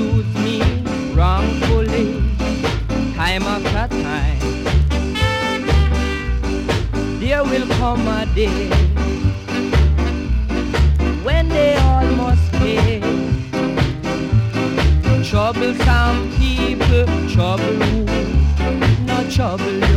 use me wrongfully, time after time. There will come a day when they all must pay. Troublesome people, trouble who, not trouble